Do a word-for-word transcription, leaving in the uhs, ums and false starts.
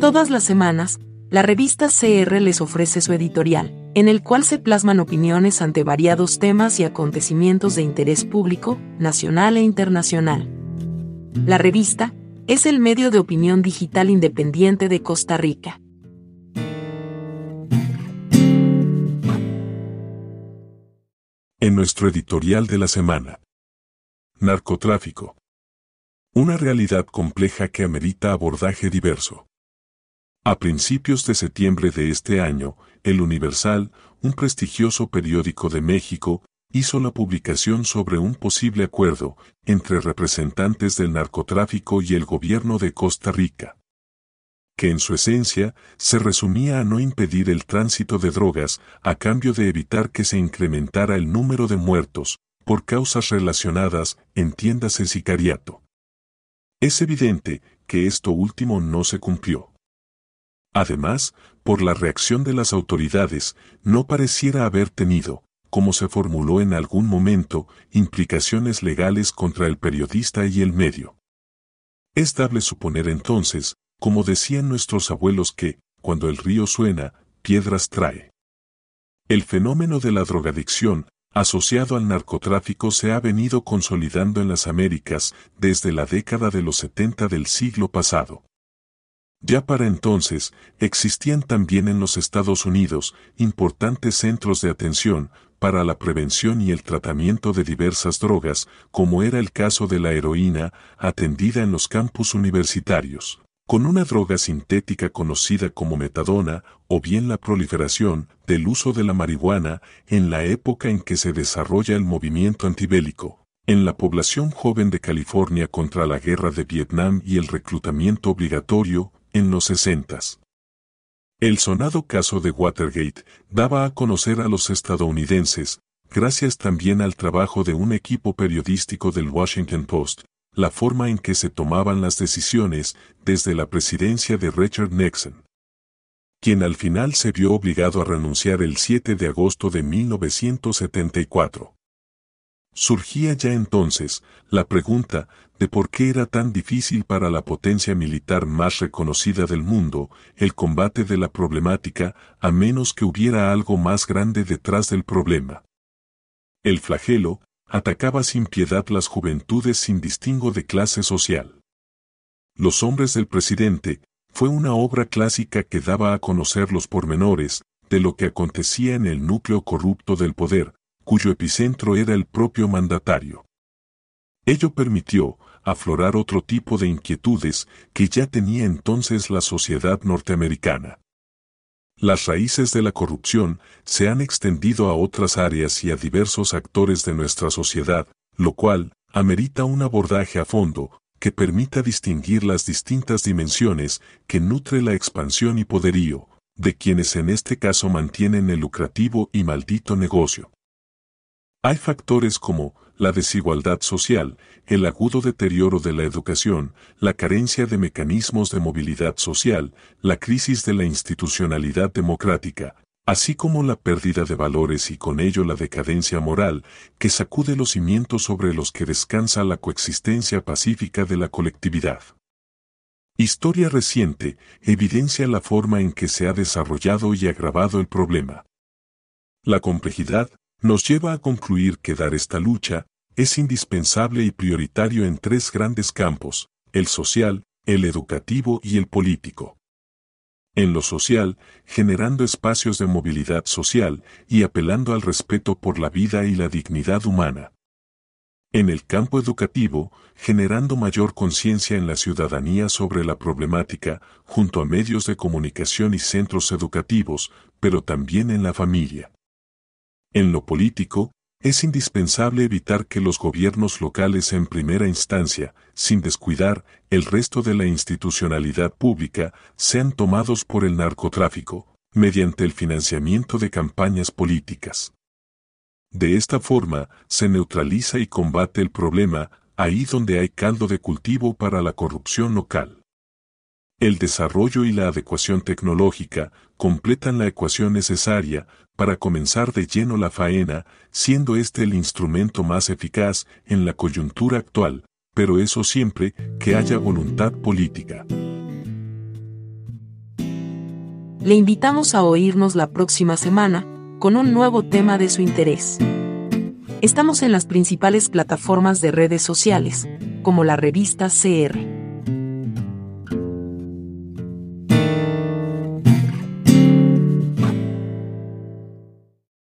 Todas las semanas, la revista C R les ofrece su editorial, en el cual se plasman opiniones ante variados temas y acontecimientos de interés público, nacional e internacional. La revista es el medio de opinión digital independiente de Costa Rica. En nuestro editorial de la semana: Narcotráfico. Una realidad compleja que amerita abordaje diverso. A principios de septiembre de este año, El Universal, un prestigioso periódico de México, hizo la publicación sobre un posible acuerdo entre representantes del narcotráfico y el gobierno de Costa Rica, que en su esencia se resumía a no impedir el tránsito de drogas a cambio de evitar que se incrementara el número de muertos por causas relacionadas, entiéndase sicariato. Es evidente que esto último no se cumplió. Además, por la reacción de las autoridades, no pareciera haber tenido, como se formuló en algún momento, implicaciones legales contra el periodista y el medio. Es dable suponer entonces, como decían nuestros abuelos, que, cuando el río suena, piedras trae. El fenómeno de la drogadicción, asociado al narcotráfico, se ha venido consolidando en las Américas desde la década de los setenta del siglo pasado. Ya para entonces, existían también en los Estados Unidos importantes centros de atención para la prevención y el tratamiento de diversas drogas, como era el caso de la heroína, atendida en los campus universitarios, con una droga sintética conocida como metadona, o bien la proliferación del uso de la marihuana en la época en que se desarrolla el movimiento antibélico en la población joven de California contra la guerra de Vietnam y el reclutamiento obligatorio en los sesentas. El sonado caso de Watergate daba a conocer a los estadounidenses, gracias también al trabajo de un equipo periodístico del Washington Post, la forma en que se tomaban las decisiones desde la presidencia de Richard Nixon, quien al final se vio obligado a renunciar el siete de agosto de mil novecientos setenta y cuatro. Surgía ya entonces la pregunta de por qué era tan difícil para la potencia militar más reconocida del mundo el combate de la problemática, a menos que hubiera algo más grande detrás del problema. El flagelo atacaba sin piedad las juventudes sin distingo de clase social. Los hombres del presidente fue una obra clásica que daba a conocer los pormenores de lo que acontecía en el núcleo corrupto del poder, cuyo epicentro era el propio mandatario. Ello permitió aflorar otro tipo de inquietudes que ya tenía entonces la sociedad norteamericana. Las raíces de la corrupción se han extendido a otras áreas y a diversos actores de nuestra sociedad, lo cual amerita un abordaje a fondo que permita distinguir las distintas dimensiones que nutre la expansión y poderío de quienes en este caso mantienen el lucrativo y maldito negocio. Hay factores como la desigualdad social, el agudo deterioro de la educación, la carencia de mecanismos de movilidad social, la crisis de la institucionalidad democrática, así como la pérdida de valores y con ello la decadencia moral, que sacude los cimientos sobre los que descansa la coexistencia pacífica de la colectividad. Historia reciente evidencia la forma en que se ha desarrollado y agravado el problema. La complejidad nos lleva a concluir que dar esta lucha es indispensable y prioritario en tres grandes campos: el social, el educativo y el político. En lo social, generando espacios de movilidad social y apelando al respeto por la vida y la dignidad humana. En el campo educativo, generando mayor conciencia en la ciudadanía sobre la problemática, junto a medios de comunicación y centros educativos, pero también en la familia. En lo político, es indispensable evitar que los gobiernos locales en primera instancia, sin descuidar el resto de la institucionalidad pública, sean tomados por el narcotráfico, mediante el financiamiento de campañas políticas. De esta forma, se neutraliza y combate el problema, ahí donde hay caldo de cultivo para la corrupción local. El desarrollo y la adecuación tecnológica completan la ecuación necesaria para comenzar de lleno la faena, siendo este el instrumento más eficaz en la coyuntura actual, pero eso siempre que haya voluntad política. Le invitamos a oírnos la próxima semana, con un nuevo tema de su interés. Estamos en las principales plataformas de redes sociales, como la revista C R.